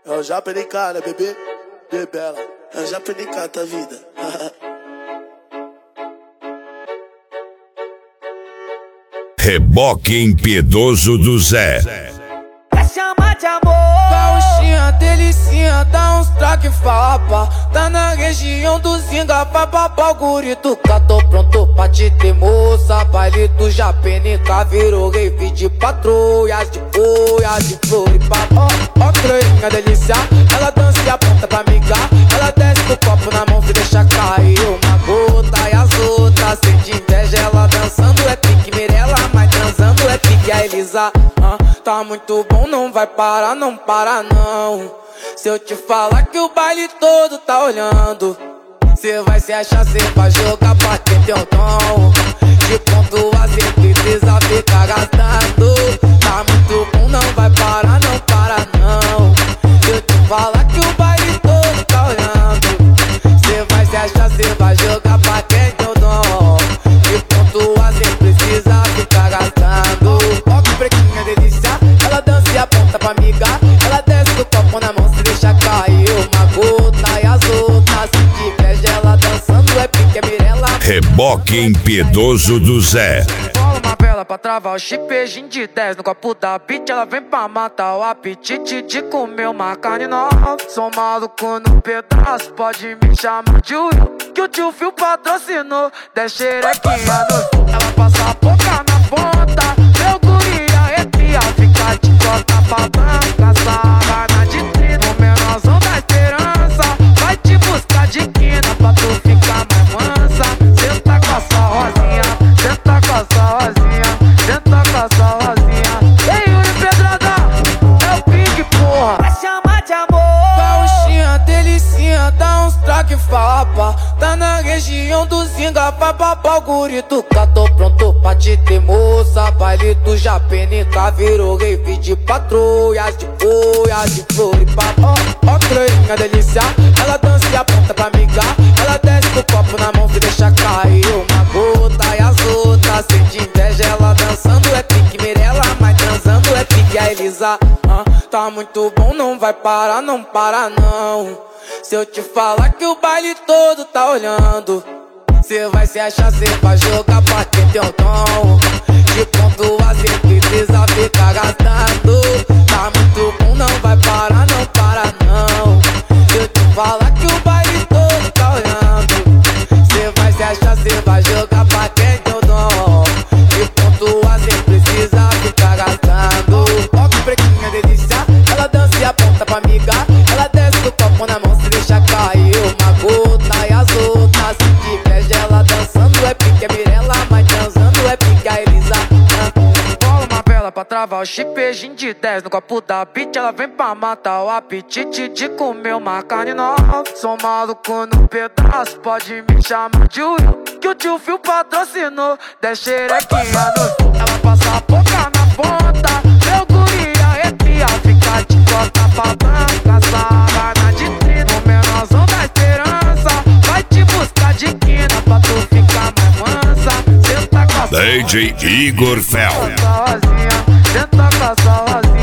Eu já perdi cara, bebê, bebela. Eu já perdi cara da vida. Reboque impiedoso do Zé. Quer chamar de amor? Gauchinha, delicinha, dá uns traque fapa. Tá na região do Zinga, papapá, o gurito cá, tô pronto pra te ter moça. Baile do Japenica, virou rave de patrulhas, de boia, de Floripa. Ó, creinha, delícia, ela dança e aponta pra migar. Ela desce com o copo na mão e deixa cair uma gota. E as outras, sem de inveja, ela dançando é pique Mirella, mas transando é pique a Elisa. Tá muito bom, não vai parar, não para não. Se eu te falar que o baile todo tá olhando, cê vai se achar, cê vai jogar pra ter teu tom. De ponto a cê precisa ficar gastando. Tá muito bom, não vai parar, não para não. Se eu te falar que o baile todo tá olhando, cê vai se achar, cê vai jogar pra ter teu tom. De ponto a cê precisa ficar gastando. Ó que prequinha delícia, ela dança e aponta pra migar. Ela desce do copo na mão, se deixa cair uma gota. E as outras, se de inveja, ela dançando é pique, é Mirella. Reboque impiedoso do Zé. Rola uma vela pra travar o chip, beijinho de 10 no copo da beat. Ela vem pra matar o apetite de comer uma carne nova. Sou maluco no pedaço, pode me chamar de Will, que o tio Phil patrocinou. 10 xerequinha no... Ela passa a boca na ponta, meu guri arrepia, fica de costa pra branca, sarrana de trino. O menorzão da esperança vai te buscar de quina pra tu ficar mais mansa. Senta com a sua rosinha, senta com a sua rosinha, senta com a sua rosinha. Ei, Yuri Pedrada, é o Pink, porra. Quer chamar de amor? Gauchinha, delicinha, dá uns traque fapa. Tá na região do Zinga, papapá, o gurito cá, tô pronto pra te ter moça. Baile do Japenica, virou rave de patrulhas, de boia, de Floripa. Ó, creinha, delícia, ela dança e aponta pra migar. Ela desce com o copo na mão e deixa cair uma gota. E as outras, sem de inveja, ela dançando é pique Mirella, mas transando é pique a Elisa. Tá muito bom, não vai parar, não para não. Se eu te falar que o baile todo tá olhando, cê vai se achar, cê vai jogar pra ter teu tom. De ponto a cê precisa ficar gastando. Tá muito bom, não vai parar, não para não. Se eu te falar que o baile todo tá olhando, cê vai se achar, cê vai jogar pra ter teu tom. De ponto a cê precisa ficar gastando. Ó que prequinha delícia, ela dança e aponta pra migar. Ela desce do copo na mão, se deixa cair uma gota. E as outras, se de inveja, ela dançando é pique, é Mirella, mas transando é pique a Elisa. Rola uma vela pra travar o chip, beijinho de 10 no copo da beat. Ela vem pra matar o apetite de comer uma carne nova. Sou maluco no pedaço, pode me chamar de Will, que o tio Phil patrocinou. 10 xerequinha no... Ela passa a boca na ponta, meu guri arrepia, fica de costa pra branca, sarrana de trino. O menorzão da esperança vai te buscar de quina pra tu ficar mais mansa. Senta com a sua DJ Igor Fel. rosinha, senta com a sua rosinha.